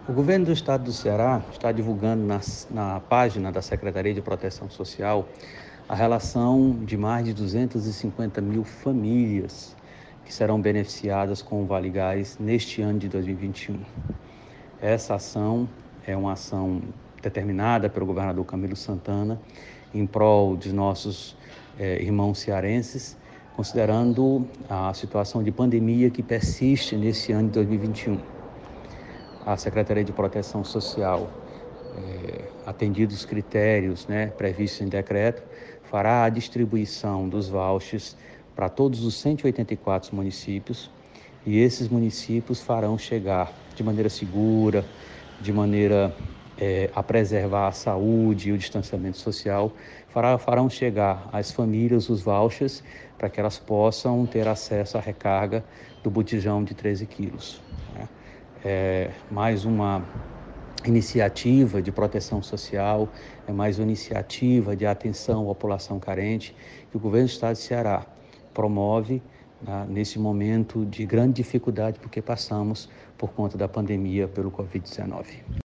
O governo do estado do Ceará está divulgando na página da Secretaria de Proteção Social a relação de mais de 250 mil famílias que serão beneficiadas com o Vale Gás neste ano de 2021. Essa ação é uma ação determinada pelo governador Camilo Santana em prol dos nossos irmãos cearenses, considerando a situação de pandemia que persiste nesse ano de 2021. A Secretaria de Proteção Social, atendidos os critérios previstos em decreto, fará a distribuição dos vouchers para todos os 184 municípios, e esses municípios farão chegar de maneira segura, de maneira a preservar a saúde e o distanciamento social, farão chegar às famílias os vouchers para que elas possam ter acesso à recarga do botijão de 13 quilos. Mais uma iniciativa de proteção social, é mais uma iniciativa de atenção à população carente que o governo do estado de Ceará promove nesse momento de grande dificuldade porque passamos por conta da pandemia pelo Covid-19.